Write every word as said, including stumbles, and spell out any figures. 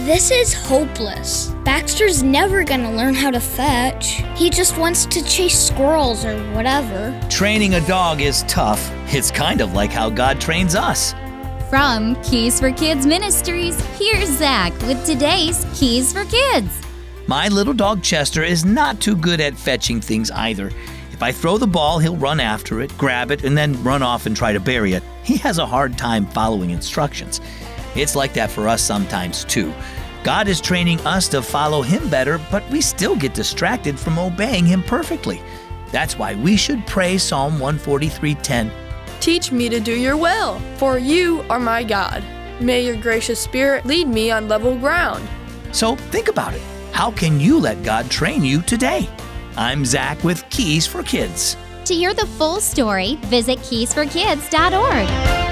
This is hopeless. Baxter's never gonna learn how to fetch. He just wants to chase squirrels or whatever. Training a dog is tough. It's kind of like how God trains us. From Keys for Kids Ministries, here's Zach with today's Keys for Kids. My little dog Chester is not too good at fetching things either. If I throw the ball, he'll run after it, grab it, and then run off and try to bury it. He has a hard time following instructions. It's like that for us sometimes too. God is training us to follow Him better, but we still get distracted from obeying Him perfectly. That's why we should pray Psalm one forty-three ten. Teach me to do your will, for you are my God. May your gracious Spirit lead me on level ground. So think about it. How can you let God train you today? I'm Zach with Keys for Kids. To hear the full story, visit keys for kids dot org.